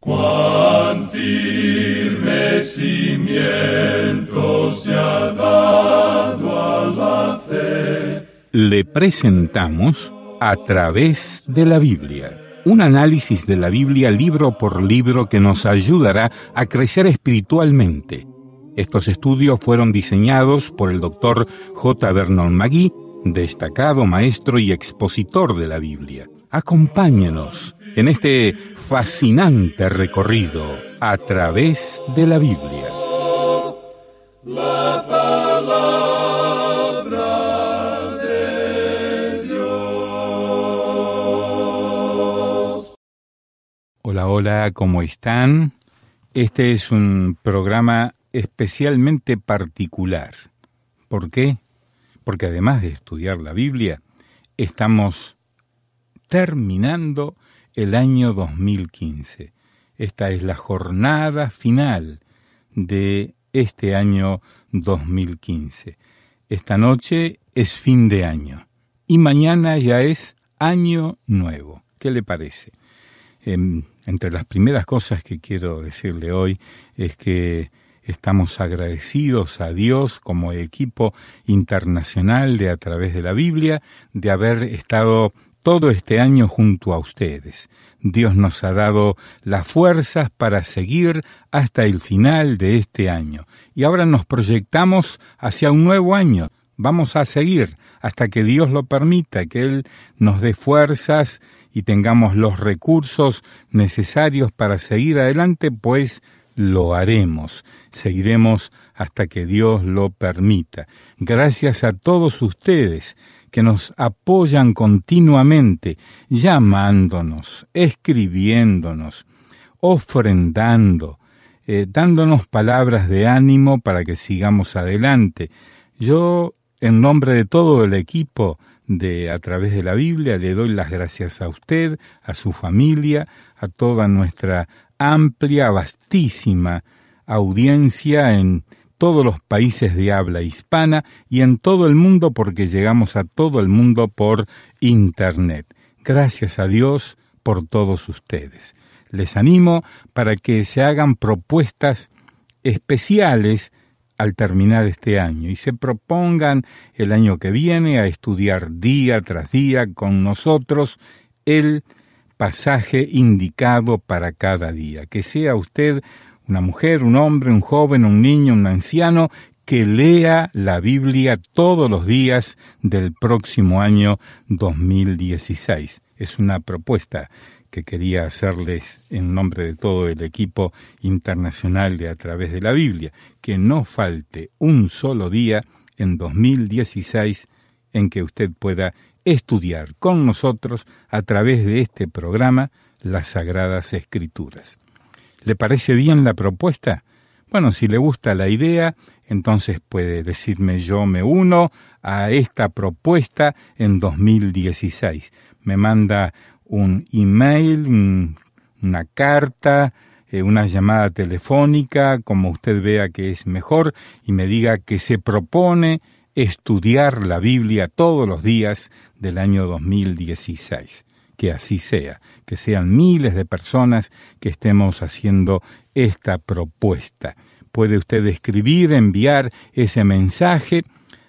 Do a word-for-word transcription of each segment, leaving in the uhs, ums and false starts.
Cuán firme cimiento se ha dado a la fe. Le presentamos A través de la Biblia, un análisis de la Biblia libro por libro que nos ayudará a crecer espiritualmente. Estos estudios fueron diseñados por el doctor J. Vernon McGee, destacado maestro y expositor de la Biblia. Acompáñenos en este fascinante recorrido a través de la Biblia. La palabra de Dios. Hola, hola, ¿cómo están? Este es un programa especialmente particular. ¿Por qué? Porque además de estudiar la Biblia, estamos terminando el año dos mil quince. Esta es la jornada final de este año dos mil quince. Esta noche es fin de año y mañana ya es año nuevo. ¿Qué le parece? Eh, entre las primeras cosas que quiero decirle hoy es que estamos agradecidos a Dios como equipo internacional de A Través de la Biblia de haber estado todo este año junto a ustedes. Dios nos ha dado las fuerzas para seguir hasta el final de este año. Y ahora nos proyectamos hacia un nuevo año. Vamos a seguir hasta que Dios lo permita, que Él nos dé fuerzas y tengamos los recursos necesarios para seguir adelante, pues lo haremos. Seguiremos hasta que Dios lo permita. Gracias a todos ustedes que nos apoyan continuamente, llamándonos, escribiéndonos, ofrendando, eh, dándonos palabras de ánimo para que sigamos adelante. Yo, en nombre de todo el equipo de A Través de la Biblia, le doy las gracias a usted, a su familia, a toda nuestra amplia, vastísima audiencia en todos los países de habla hispana y en todo el mundo, porque llegamos a todo el mundo por Internet. Gracias a Dios por todos ustedes. Les animo para que se hagan propuestas especiales al terminar este año y se propongan el año que viene a estudiar día tras día con nosotros el pasaje indicado para cada día. Que sea usted una mujer, un hombre, un joven, un niño, un anciano, que lea la Biblia todos los días del próximo año dos mil dieciséis. Es una propuesta que quería hacerles en nombre de todo el equipo internacional de A Través de la Biblia, que no falte un solo día en dos mil dieciséis en que usted pueda estudiar con nosotros a través de este programa las Sagradas Escrituras. ¿Le parece bien la propuesta? Bueno, si le gusta la idea, entonces puede decirme yo me uno a esta propuesta en dos mil dieciséis. Me manda un email, un, una carta, eh, una llamada telefónica, como usted vea que es mejor, y me diga que se propone estudiar la Biblia todos los días del año dos mil dieciséis. Que así sea, que sean miles de personas que estemos haciendo esta propuesta. Puede usted escribir, enviar ese mensaje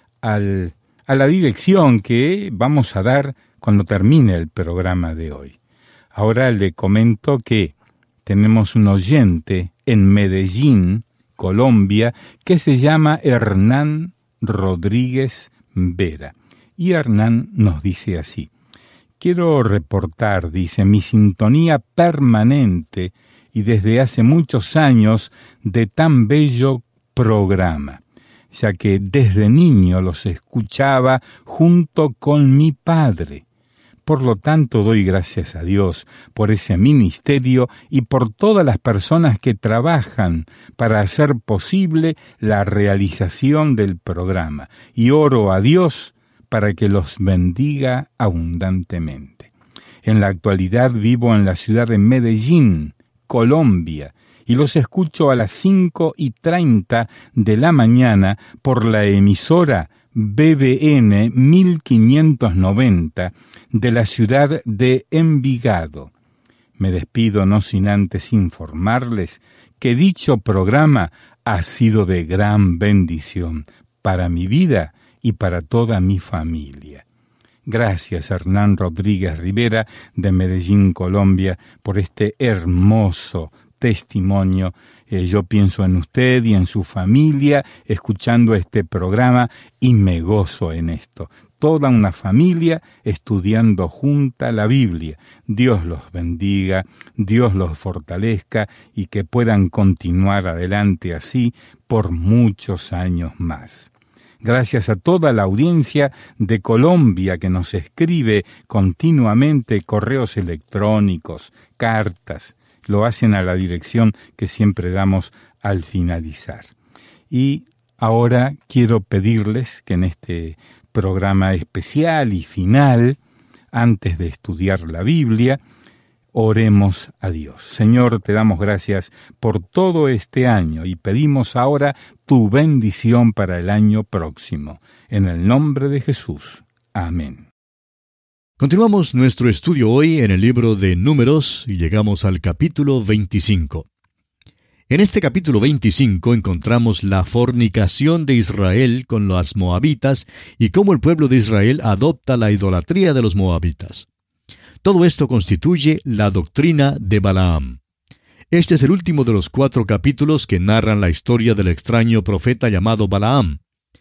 al, a la dirección que vamos a dar cuando termine el programa de hoy. Ahora le comento que tenemos un oyente en Medellín, Colombia, que se llama Hernán Rodríguez Vera. Y Hernán nos dice así: quiero reportar, dice, mi sintonía permanente y desde hace muchos años de tan bello programa, ya que desde niño los escuchaba junto con mi padre. Por lo tanto, doy gracias a Dios por ese ministerio y por todas las personas que trabajan para hacer posible la realización del programa, y oro a Dios para que los bendiga abundantemente. En la actualidad vivo en la ciudad de Medellín, Colombia, y los escucho a las cinco y treinta de la mañana por la emisora B B N mil quinientos noventa de la ciudad de Envigado. Me despido no sin antes informarles que dicho programa ha sido de gran bendición para mi vida y para toda mi familia. Gracias, Hernán Rodríguez Rivera, de Medellín, Colombia, por este hermoso testimonio. Eh, yo pienso en usted y en su familia escuchando este programa y me gozo en esto. Toda una familia estudiando junta la Biblia. Dios los bendiga, Dios los fortalezca y que puedan continuar adelante así por muchos años más. Gracias a toda la audiencia de Colombia que nos escribe continuamente correos electrónicos, cartas. Lo hacen a la dirección que siempre damos al finalizar. Y ahora quiero pedirles que en este programa especial y final, antes de estudiar la Biblia, oremos a Dios. Señor, te damos gracias por todo este año y pedimos ahora tu bendición para el año próximo. En el nombre de Jesús. Amén. Continuamos nuestro estudio hoy en el libro de Números y llegamos al capítulo veinticinco. En este capítulo veinticinco encontramos la fornicación de Israel con las moabitas y cómo el pueblo de Israel adopta la idolatría de los moabitas. Todo esto constituye la doctrina de Balaam. Este es el último de los cuatro capítulos que narran la historia del extraño profeta llamado Balaam.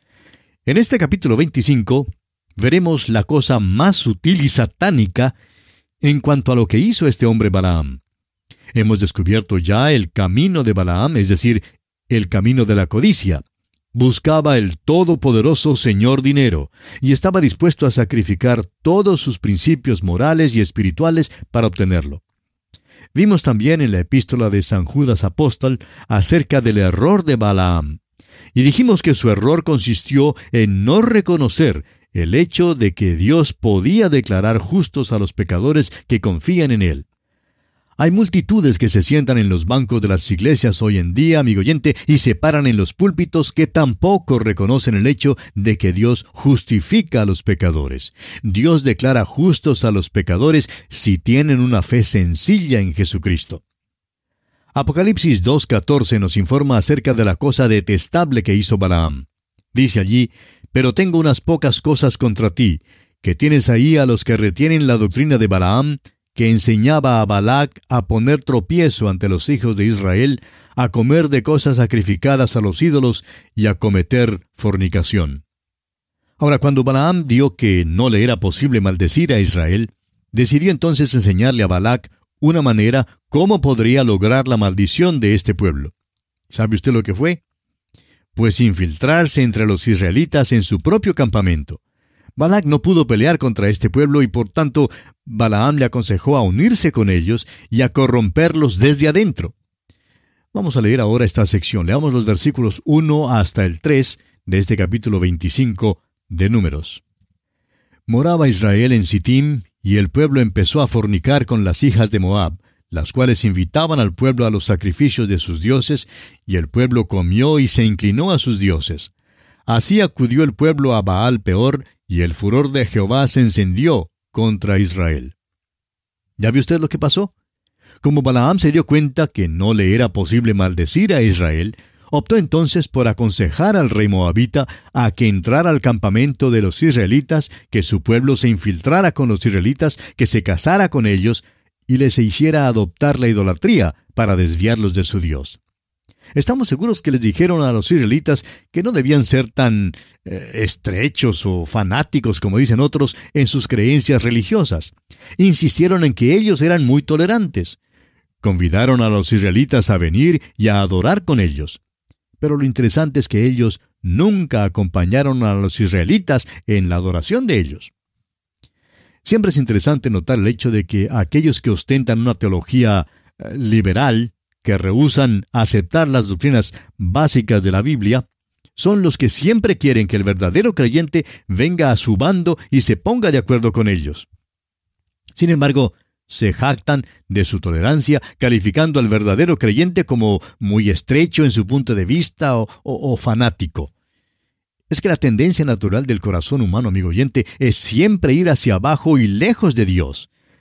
En este capítulo veinticinco veremos la cosa más sutil y satánica en cuanto a lo que hizo este hombre Balaam. Hemos descubierto ya el camino de Balaam, es decir, el camino de la codicia. Buscaba el todopoderoso Señor dinero, y estaba dispuesto a sacrificar todos sus principios morales y espirituales para obtenerlo. Vimos también en la epístola de San Judas Apóstol acerca del error de Balaam, y dijimos que su error consistió en no reconocer el hecho de que Dios podía declarar justos a los pecadores que confían en Él. Hay multitudes que se sientan en los bancos de las iglesias hoy en día, amigo oyente, y se paran en los púlpitos que tampoco reconocen el hecho de que Dios justifica a los pecadores. Dios declara justos a los pecadores si tienen una fe sencilla en Jesucristo. Apocalipsis dos catorce nos informa acerca de la cosa detestable que hizo Balaam. Dice allí, «Pero tengo unas pocas cosas contra ti, que tienes ahí a los que retienen la doctrina de Balaam, que enseñaba a Balac a poner tropiezo ante los hijos de Israel, a comer de cosas sacrificadas a los ídolos y a cometer fornicación». Ahora, cuando Balaam vio que no le era posible maldecir a Israel, decidió entonces enseñarle a Balac una manera cómo podría lograr la maldición de este pueblo. ¿Sabe usted lo que fue? Pues infiltrarse entre los israelitas en su propio campamento. Balac no pudo pelear contra este pueblo y por tanto Balaam le aconsejó a unirse con ellos y a corromperlos desde adentro. Vamos a leer ahora esta sección. Leamos los versículos uno hasta el tres de este capítulo veinticinco de Números. Moraba Israel en Sittim, y el pueblo empezó a fornicar con las hijas de Moab, las cuales invitaban al pueblo a los sacrificios de sus dioses, y el pueblo comió y se inclinó a sus dioses. Así acudió el pueblo a Baal Peor, y el furor de Jehová se encendió contra Israel. ¿Ya vio usted lo que pasó? Como Balaam se dio cuenta que no le era posible maldecir a Israel, optó entonces por aconsejar al rey moabita a que entrara al campamento de los israelitas, que su pueblo se infiltrara con los israelitas, que se casara con ellos, y les hiciera adoptar la idolatría para desviarlos de su Dios. Estamos seguros que les dijeron a los israelitas que no debían ser tan eh, estrechos o fanáticos, como dicen otros, en sus creencias religiosas. Insistieron en que ellos eran muy tolerantes. Convidaron a los israelitas a venir y a adorar con ellos. Pero lo interesante es que ellos nunca acompañaron a los israelitas en la adoración de ellos. Siempre es interesante notar el hecho de que aquellos que ostentan una teología eh, liberal, que rehúsan aceptar las doctrinas básicas de la Biblia, son los que siempre quieren que el verdadero creyente venga a su bando y se ponga de acuerdo con ellos. Sin embargo, se jactan de su tolerancia, calificando al verdadero creyente como muy estrecho en su punto de vista o, o, o fanático. Es que la tendencia natural del corazón humano, amigo oyente, es siempre ir hacia abajo y lejos de Dios.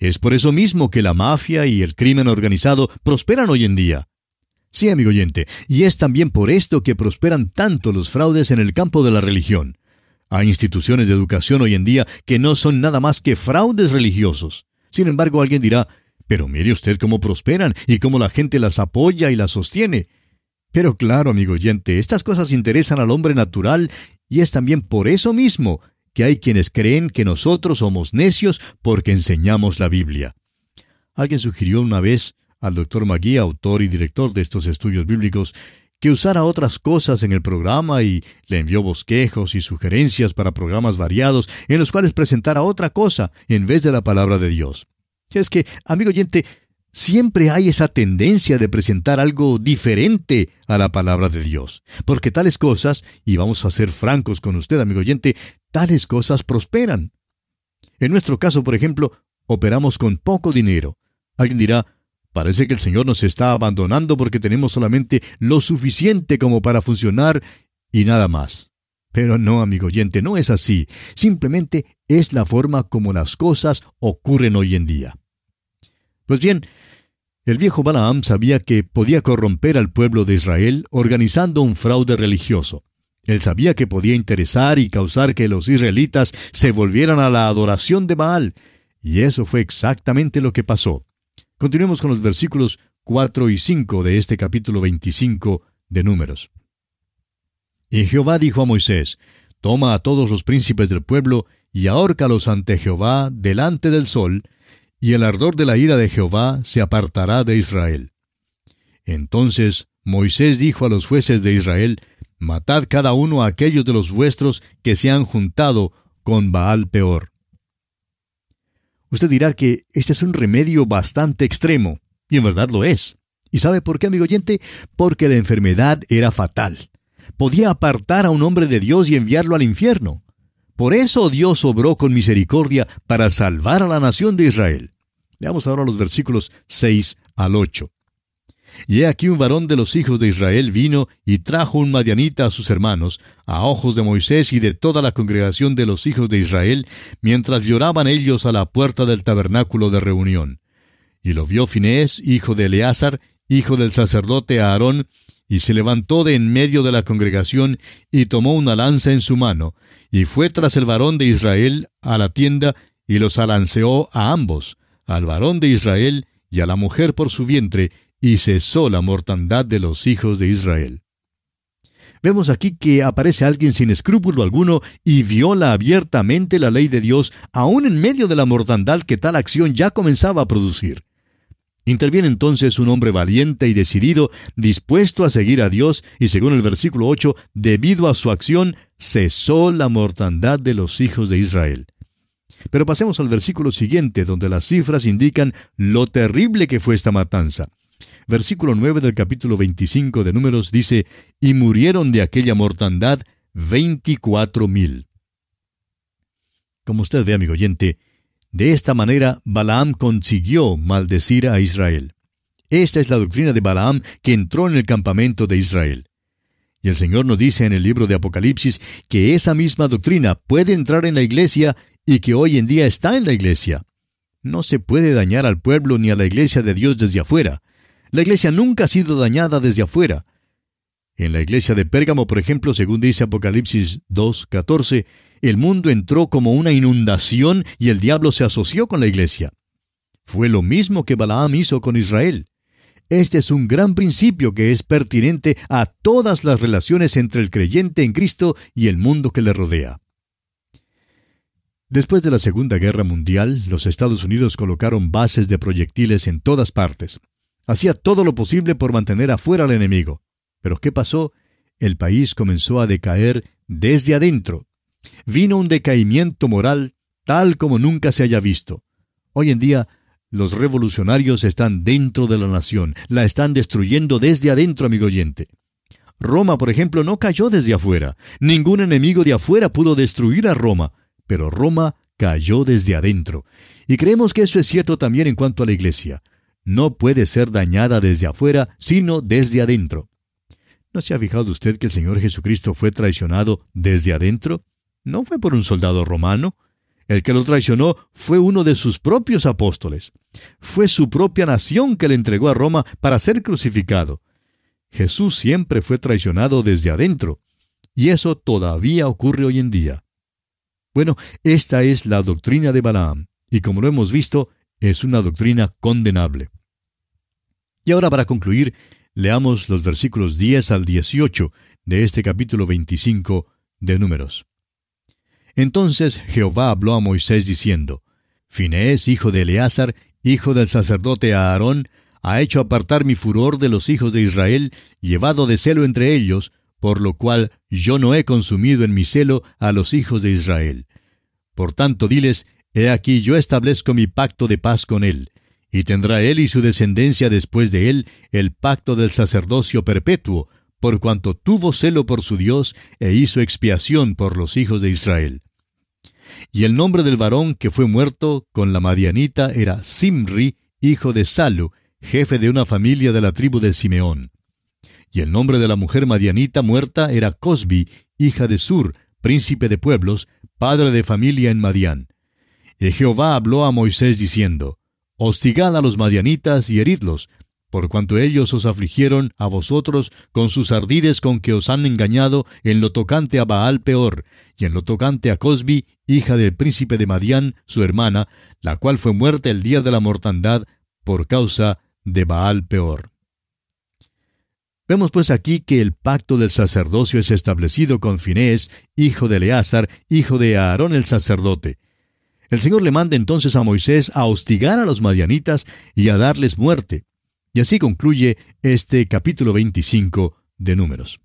Es por eso mismo que la mafia y el crimen organizado prosperan hoy en día. Sí, amigo oyente, y es también por esto que prosperan tanto los fraudes en el campo de la religión. Hay instituciones de educación hoy en día que no son nada más que fraudes religiosos. Sin embargo, alguien dirá, pero mire usted cómo prosperan y cómo la gente las apoya y las sostiene. Pero claro, amigo oyente, estas cosas interesan al hombre natural y es también por eso mismo que hay quienes creen que nosotros somos necios porque enseñamos la Biblia. Alguien sugirió una vez al doctor Magui, autor y director de estos estudios bíblicos, que usara otras cosas en el programa y le envió bosquejos y sugerencias para programas variados en los cuales presentara otra cosa en vez de la palabra de Dios. Es que, amigo oyente, siempre hay esa tendencia de presentar algo diferente a la palabra de Dios, porque tales cosas, y vamos a ser francos con usted, amigo oyente, tales cosas prosperan. En nuestro caso, por ejemplo, operamos con poco dinero. Alguien dirá, parece que el Señor nos está abandonando porque tenemos solamente lo suficiente como para funcionar y nada más. Pero no, amigo oyente, no es así. Simplemente es la forma como las cosas ocurren hoy en día. Pues bien, el viejo Balaam sabía que podía corromper al pueblo de Israel organizando un fraude religioso. Él sabía que podía interesar y causar que los israelitas se volvieran a la adoración de Baal. Y eso fue exactamente lo que pasó. Continuemos con los versículos cuatro y cinco de este capítulo veinticinco de Números. Y Jehová dijo a Moisés, toma a todos los príncipes del pueblo y ahórcalos ante Jehová delante del sol, y el ardor de la ira de Jehová se apartará de Israel. Entonces Moisés dijo a los jueces de Israel, matad cada uno a aquellos de los vuestros que se han juntado con Baal Peor. Usted dirá que este es un remedio bastante extremo, y en verdad lo es. ¿Y sabe por qué, amigo oyente? Porque la enfermedad era fatal. Podía apartar a un hombre de Dios y enviarlo al infierno. Por eso Dios obró con misericordia para salvar a la nación de Israel. Leamos ahora los versículos seis al ocho. Y he aquí un varón de los hijos de Israel vino y trajo un madianita a sus hermanos, a ojos de Moisés y de toda la congregación de los hijos de Israel, mientras lloraban ellos a la puerta del tabernáculo de reunión. Y lo vio Finés, hijo de Eleazar, hijo del sacerdote Aarón, y se levantó de en medio de la congregación, y tomó una lanza en su mano, y fue tras el varón de Israel a la tienda, y los alanceó a ambos, al varón de Israel y a la mujer por su vientre, y cesó la mortandad de los hijos de Israel. Vemos aquí que aparece alguien sin escrúpulo alguno y viola abiertamente la ley de Dios, aún en medio de la mortandad que tal acción ya comenzaba a producir. Interviene entonces un hombre valiente y decidido, dispuesto a seguir a Dios, y según el versículo ocho, debido a su acción, cesó la mortandad de los hijos de Israel. Pero pasemos al versículo siguiente, donde las cifras indican lo terrible que fue esta matanza. Versículo nueve del capítulo veinticinco de Números dice, y murieron de aquella mortandad veinticuatro mil. Como usted ve, amigo oyente, de esta manera Balaam consiguió maldecir a Israel. Esta es la doctrina de Balaam que entró en el campamento de Israel. Y el Señor nos dice en el libro de Apocalipsis que esa misma doctrina puede entrar en la iglesia y que hoy en día está en la iglesia. No se puede dañar al pueblo ni a la iglesia de Dios desde afuera. La iglesia nunca ha sido dañada desde afuera. En la iglesia de Pérgamo, por ejemplo, según dice Apocalipsis dos catorce, el mundo entró como una inundación y el diablo se asoció con la iglesia. Fue lo mismo que Balaam hizo con Israel. Este es un gran principio que es pertinente a todas las relaciones entre el creyente en Cristo y el mundo que le rodea. Después de la Segunda Guerra Mundial, los Estados Unidos colocaron bases de proyectiles en todas partes. Hacía todo lo posible por mantener afuera al enemigo. Pero ¿qué pasó? El país comenzó a decaer desde adentro. Vino un decaimiento moral tal como nunca se haya visto. Hoy en día, los revolucionarios están dentro de la nación, la están destruyendo desde adentro, amigo oyente. Roma, por ejemplo, no cayó desde afuera. Ningún enemigo de afuera pudo destruir a Roma, pero Roma cayó desde adentro. Y creemos que eso es cierto también en cuanto a la iglesia. No puede ser dañada desde afuera, sino desde adentro. ¿No se ha fijado usted que el Señor Jesucristo fue traicionado desde adentro? No fue por un soldado romano. El que lo traicionó fue uno de sus propios apóstoles. Fue su propia nación que le entregó a Roma para ser crucificado. Jesús siempre fue traicionado desde adentro, y eso todavía ocurre hoy en día. Bueno, esta es la doctrina de Balaam, y como lo hemos visto, es una doctrina condenable. Y ahora, para concluir, leamos los versículos diez al dieciocho de este capítulo veinticinco de Números. Entonces Jehová habló a Moisés diciendo, Finehés, hijo de Eleazar, hijo del sacerdote Aarón, ha hecho apartar mi furor de los hijos de Israel, llevado de celo entre ellos, por lo cual yo no he consumido en mi celo a los hijos de Israel. Por tanto, diles, he aquí yo establezco mi pacto de paz con él, y tendrá él y su descendencia después de él el pacto del sacerdocio perpetuo, por cuanto tuvo celo por su Dios e hizo expiación por los hijos de Israel. Y el nombre del varón que fue muerto con la madianita era Simri, hijo de Salu, jefe de una familia de la tribu de Simeón. Y el nombre de la mujer madianita muerta era Cosbi, hija de Sur, príncipe de pueblos, padre de familia en Madián. Y Jehová habló a Moisés diciendo, Hostigad a los madianitas y heridlos, por cuanto ellos os afligieron a vosotros con sus ardides con que os han engañado en lo tocante a Baal Peor, y en lo tocante a Cosbi, hija del príncipe de Madián, su hermana, la cual fue muerta el día de la mortandad por causa de Baal Peor. Vemos pues aquí que el pacto del sacerdocio es establecido con Finehés, hijo de Eleazar, hijo de Aarón el sacerdote. El Señor le manda entonces a Moisés a hostigar a los madianitas y a darles muerte. Y así concluye este capítulo veinticinco de Números.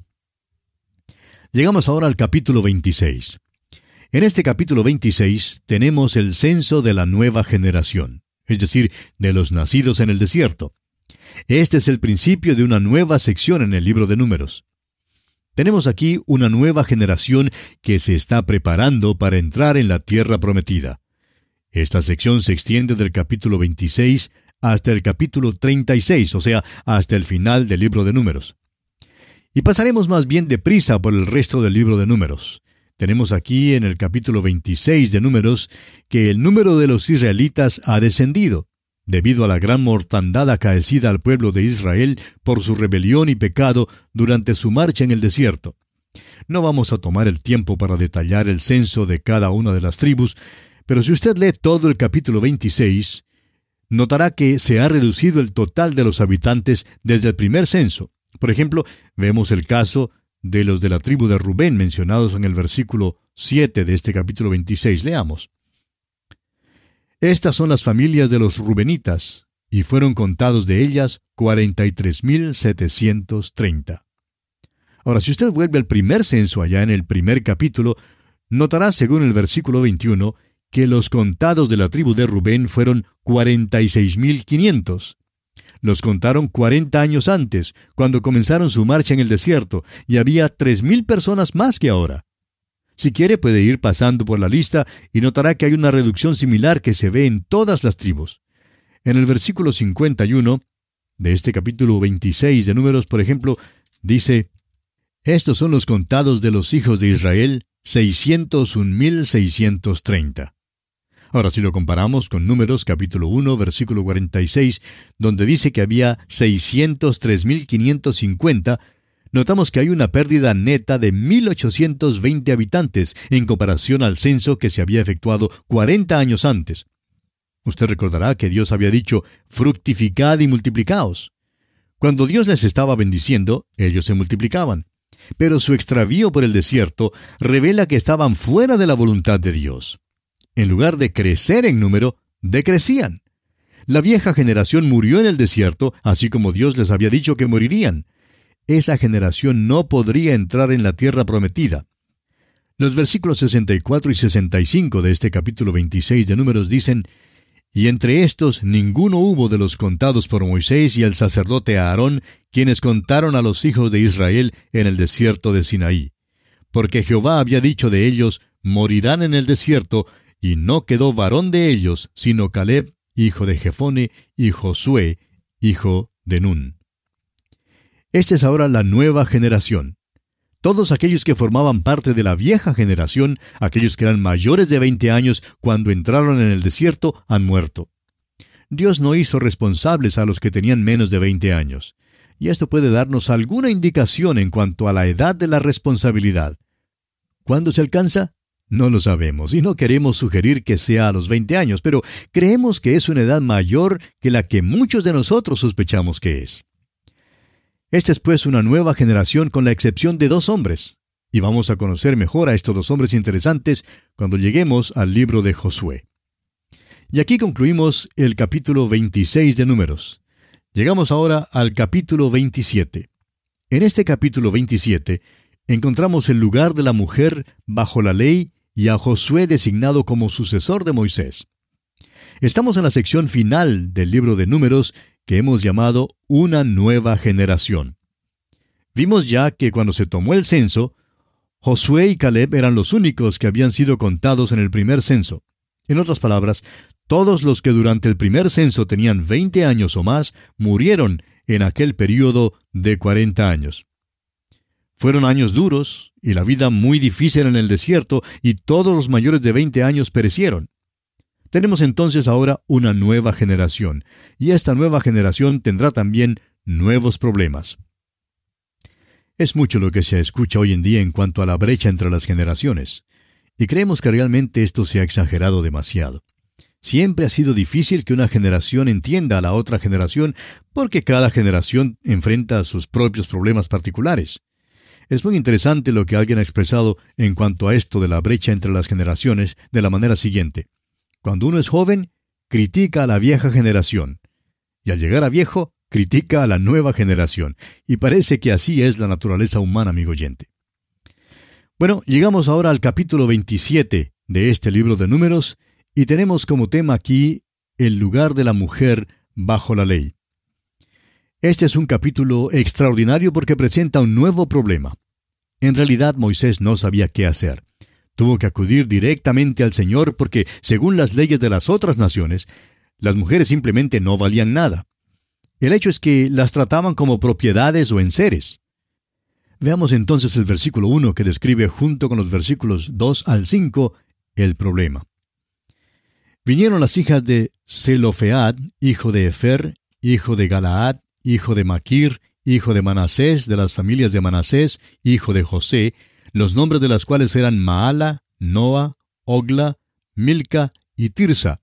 Llegamos ahora al capítulo veintiséis. En este capítulo veintiséis tenemos el censo de la nueva generación, es decir, de los nacidos en el desierto. Este es el principio de una nueva sección en el libro de Números. Tenemos aquí una nueva generación que se está preparando para entrar en la tierra prometida. Esta sección se extiende del capítulo veintiséis hasta el capítulo treinta y seis, o sea, hasta el final del libro de Números. Y pasaremos más bien deprisa por el resto del libro de Números. Tenemos aquí en el capítulo veintiséis de Números que el número de los israelitas ha descendido, debido a la gran mortandad acaecida al pueblo de Israel por su rebelión y pecado durante su marcha en el desierto. No vamos a tomar el tiempo para detallar el censo de cada una de las tribus, pero si usted lee todo el capítulo veintiséis, notará que se ha reducido el total de los habitantes desde el primer censo. Por ejemplo, vemos el caso de los de la tribu de Rubén mencionados en el versículo siete de este capítulo veintiséis. Leamos. Estas son las familias de los rubenitas, y fueron contados de ellas cuarenta y tres mil setecientos treinta. Ahora, si usted vuelve al primer censo allá en el primer capítulo, notará, según el versículo veintiuno, que los contados de la tribu de Rubén fueron cuarenta y seis mil quinientos. Los contaron cuarenta años antes, cuando comenzaron su marcha en el desierto, y había tres mil personas más que ahora. Si quiere, puede ir pasando por la lista y notará que hay una reducción similar que se ve en todas las tribus. En el versículo cincuenta y uno de este capítulo veintiséis de Números, por ejemplo, dice, Estos son los contados de los hijos de Israel, seiscientos un mil seiscientos treinta. Ahora, si lo comparamos con Números capítulo uno, versículo cuarenta y seis, donde dice que había seiscientos tres mil quinientos cincuenta, notamos que hay una pérdida neta de mil ochocientos veinte habitantes en comparación al censo que se había efectuado cuarenta años antes. Usted recordará que Dios había dicho, fructificad y multiplicaos. Cuando Dios les estaba bendiciendo, ellos se multiplicaban. Pero su extravío por el desierto revela que estaban fuera de la voluntad de Dios. En lugar de crecer en número, decrecían. La vieja generación murió en el desierto, así como Dios les había dicho que morirían. Esa generación no podría entrar en la tierra prometida. Los versículos sesenta y cuatro y sesenta y cinco de este capítulo veintiséis de Números dicen, Y entre estos ninguno hubo de los contados por Moisés y el sacerdote Aarón, quienes contaron a los hijos de Israel en el desierto de Sinaí. Porque Jehová había dicho de ellos, morirán en el desierto, y no quedó varón de ellos, sino Caleb, hijo de Jefone, y Josué, hijo de Nun. Esta es ahora la nueva generación. Todos aquellos que formaban parte de la vieja generación, aquellos que eran mayores de veinte años cuando entraron en el desierto, han muerto. Dios no hizo responsables a los que tenían menos de veinte años. Y esto puede darnos alguna indicación en cuanto a la edad de la responsabilidad. ¿Cuándo se alcanza? No lo sabemos, y no queremos sugerir que sea a los veinte años, pero creemos que es una edad mayor que la que muchos de nosotros sospechamos que es. Esta es pues una nueva generación con la excepción de dos hombres, y vamos a conocer mejor a estos dos hombres interesantes cuando lleguemos al libro de Josué. Y aquí concluimos el capítulo veintiséis de Números. Llegamos ahora al capítulo veintisiete. En este capítulo veintisiete encontramos el lugar de la mujer bajo la ley y a Josué designado como sucesor de Moisés. Estamos en la sección final del libro de Números que hemos llamado Una nueva generación. Vimos ya que cuando se tomó el censo, Josué y Caleb eran los únicos que habían sido contados en el primer censo. En otras palabras, todos los que durante el primer censo tenían veinte años o más murieron en aquel período de cuarenta años. Fueron años duros y la vida muy difícil en el desierto, y todos los mayores de veinte años perecieron. Tenemos entonces ahora una nueva generación, y esta nueva generación tendrá también nuevos problemas. Es mucho lo que se escucha hoy en día en cuanto a la brecha entre las generaciones, y creemos que realmente esto se ha exagerado demasiado. Siempre ha sido difícil que una generación entienda a la otra generación, porque cada generación enfrenta sus propios problemas particulares. Es muy interesante lo que alguien ha expresado en cuanto a esto de la brecha entre las generaciones de la manera siguiente. Cuando uno es joven, critica a la vieja generación, y al llegar a viejo, critica a la nueva generación, y parece que así es la naturaleza humana, amigo oyente. Bueno, llegamos ahora al capítulo veintisiete de este libro de Números, y tenemos como tema aquí el lugar de la mujer bajo la ley. Este es un capítulo extraordinario porque presenta un nuevo problema. En realidad, Moisés no sabía qué hacer. Tuvo que acudir directamente al Señor porque, según las leyes de las otras naciones, las mujeres simplemente no valían nada. El hecho es que las trataban como propiedades o enseres. Veamos entonces el versículo uno que describe junto con los versículos dos al cinco el problema. Vinieron las hijas de Zelofead, hijo de Efer, hijo de Galaad, hijo de Maquir, hijo de Manasés, de las familias de Manasés, hijo de José, los nombres de las cuales eran Maala, Noa, Ogla, Milca y Tirsa.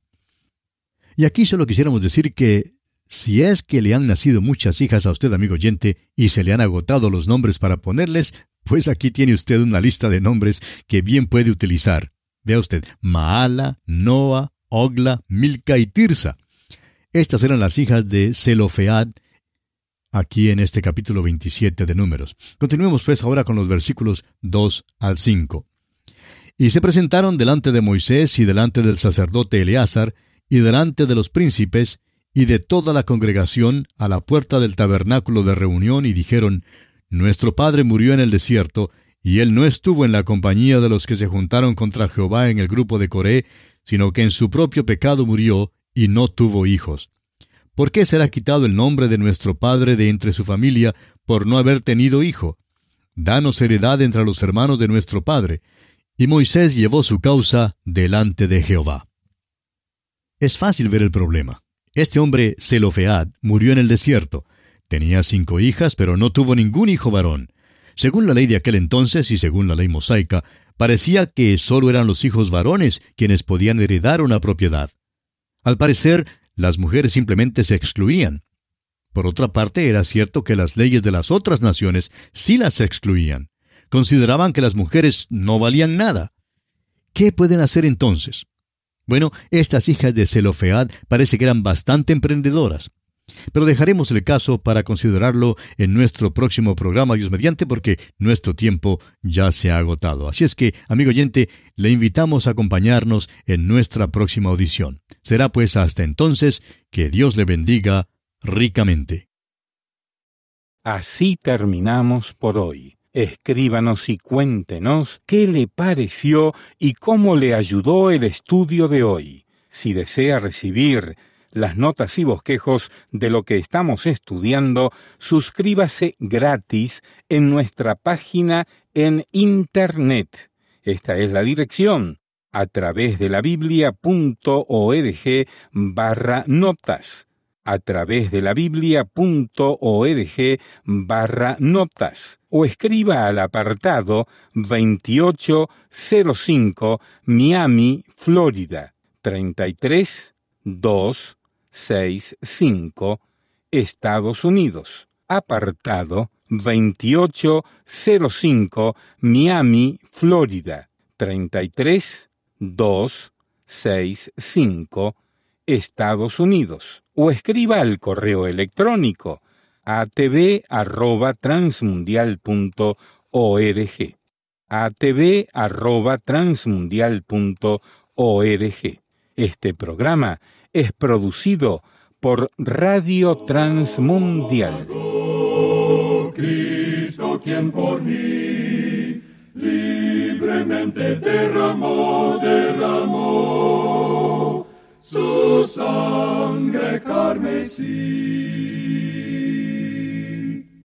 Y aquí solo quisiéramos decir que, si es que le han nacido muchas hijas a usted, amigo oyente, y se le han agotado los nombres para ponerles, pues aquí tiene usted una lista de nombres que bien puede utilizar. Vea usted, Maala, Noa, Ogla, Milca y Tirsa. Estas eran las hijas de Zelofead, aquí en este capítulo veintisiete de Números. Continuemos pues ahora con los versículos dos al cinco. Y se presentaron delante de Moisés y delante del sacerdote Eleazar, y delante de los príncipes, y de toda la congregación, a la puerta del tabernáculo de reunión, y dijeron, Nuestro padre murió en el desierto, y él no estuvo en la compañía de los que se juntaron contra Jehová en el grupo de Coré, sino que en su propio pecado murió, y no tuvo hijos. ¿Por qué será quitado el nombre de nuestro padre de entre su familia por no haber tenido hijo? Danos heredad entre los hermanos de nuestro padre. Y Moisés llevó su causa delante de Jehová. Es fácil ver el problema. Este hombre, Zelofead, murió en el desierto. Tenía cinco hijas, pero no tuvo ningún hijo varón. Según la ley de aquel entonces y según la ley mosaica, parecía que sólo eran los hijos varones quienes podían heredar una propiedad. Al parecer, las mujeres simplemente se excluían. Por otra parte, era cierto que las leyes de las otras naciones sí las excluían. Consideraban que las mujeres no valían nada. ¿Qué pueden hacer entonces? Bueno, estas hijas de Zelofead parece que eran bastante emprendedoras. Pero dejaremos el caso para considerarlo en nuestro próximo programa, Dios mediante, porque nuestro tiempo ya se ha agotado. Así es que, amigo oyente, le invitamos a acompañarnos en nuestra próxima audición. Será pues hasta entonces que Dios le bendiga ricamente. Así terminamos por hoy. Escríbanos y cuéntenos qué le pareció y cómo le ayudó el estudio de hoy. Si desea recibir las notas y bosquejos de lo que estamos estudiando, suscríbase gratis en nuestra página en Internet. Esta es la dirección: a través de la biblia.org barra notas. A través de la biblia.org barra notas. O escriba al apartado veintiocho cero cinco Miami, Florida, treinta y tres mil doscientos sesenta y cinco, Estados Unidos. Apartado veintiocho cero cinco Miami, Florida, treinta y tres mil doscientos sesenta y cinco, Estados Unidos. O escriba al correo electrónico a t v arroba transmundial punto org. a t v arroba transmundial punto org. Este programa es producido por Radio Transmundial. Oh, Cristo, quien por mí libremente derramó, derramó su sangre carmesí.